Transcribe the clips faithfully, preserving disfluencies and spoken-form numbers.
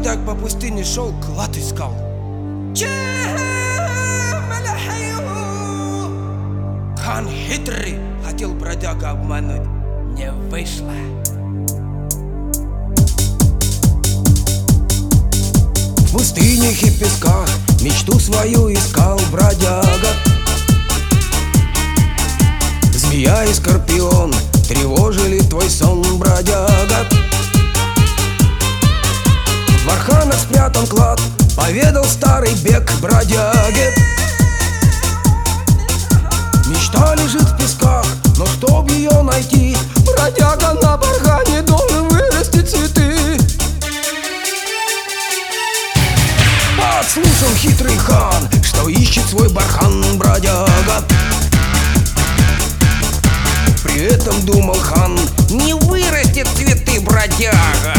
бродяг по пустыне шел, клад искал. Хан хитрый, хотел бродяга обмануть, не вышло. В пустынях и песках мечту свою искал бродяга. Змея и скорпион тревожили твой сон, бродяга. В барханах спрятан клад, поведал старый бег бродяге. Мечта лежит в песках, но чтоб ее найти, бродяга на бархане должен вырастить цветы. Подслушал хитрый хан, что ищет свой бархан бродяга. При этом думал хан: не вырастет цветы бродяга.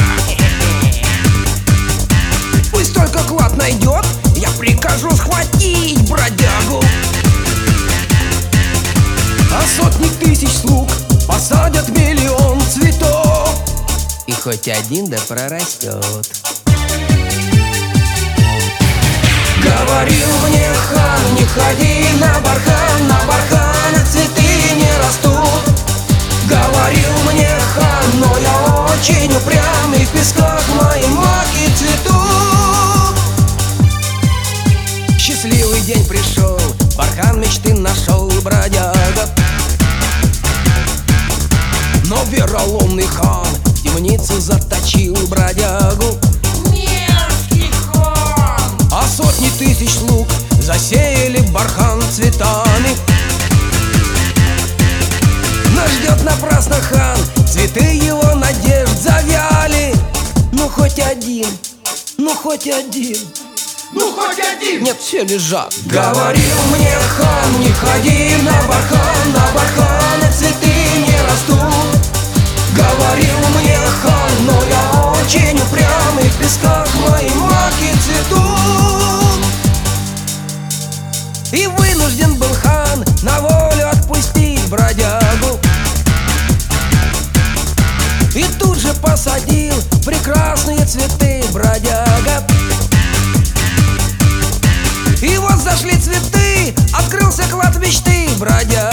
Пусть только клад найдет, я прикажу схватить бродягу. А сотни тысяч слуг посадят миллион цветов, и хоть один да прорастет. Говорил мне хан: не ходи на бархан, на барханах цветы не растут. Говорил мне хан, но я очень упрямый, в песках мои маки цветут. Счастливый день пришел, бархан мечты нашел бродяга. Но вероломный хан в темницу заточил бродягу. Мерзкий хан! А сотни тысяч слуг засеяли бархан цветами. Нас ждет напрасно хан, цветы его надежд завяли. Ну хоть один, ну хоть один, Ну хоть один! нет, все лежат. Говорил мне хан: не ходи на бархан, на барханах цветы не растут. Говорил мне хан, но я очень упрямый, в песках мои маки цветут. И вынужден был хан на волю отпустить бродягу. И тут же посадил прекрасные цветы бродяга. И вот зашли цветы, открылся клад мечты бродяга.